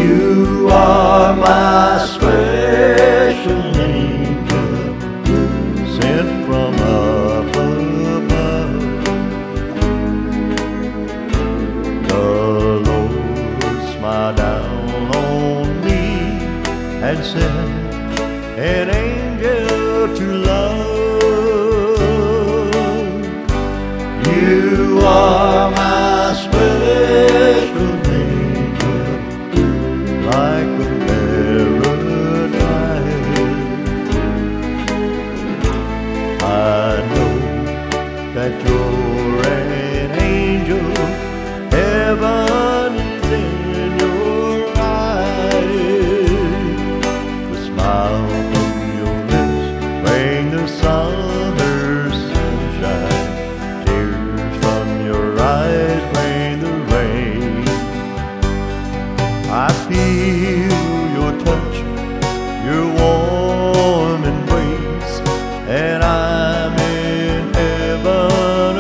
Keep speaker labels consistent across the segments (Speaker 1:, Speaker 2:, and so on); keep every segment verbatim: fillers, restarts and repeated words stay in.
Speaker 1: You are my special angel, sent from up above. The Lord smiled down on me and sent an angel to love. You are my special angel, like a paradise. I know that you're an angel. Heaven is in your eyes. The smile from your lips bring the summer sunshine. Tears from your eyes bring the rain. I feel your touch, your warm embrace, and I'm in heaven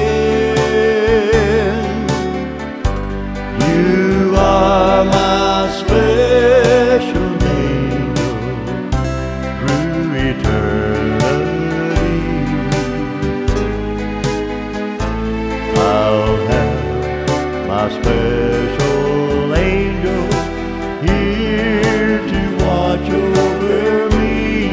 Speaker 1: again. You are my special angel through eternity. I'll have my special angel here to watch over me.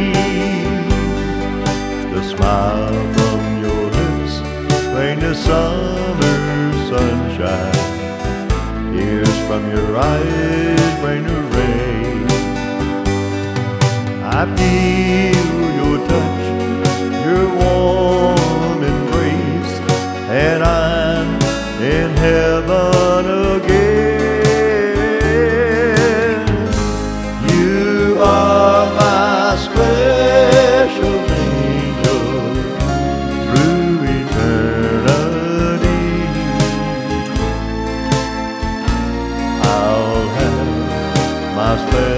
Speaker 1: The smile from your lips bring the summer sunshine. Tears from your eyes bring the rain. I feel your touch, your warm embrace, and I'm in heaven again. You are my special angel through eternity. I'll have my special